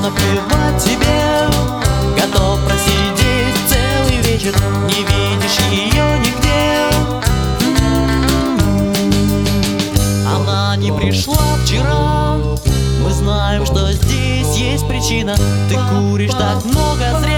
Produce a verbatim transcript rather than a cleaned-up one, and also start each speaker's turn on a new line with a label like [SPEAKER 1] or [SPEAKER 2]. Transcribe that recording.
[SPEAKER 1] наплевать тебе, готов просидеть целый вечер, не видишь ее нигде. Она не пришла вчера, мы знаем, что здесь есть причина. Ты куришь так много зря.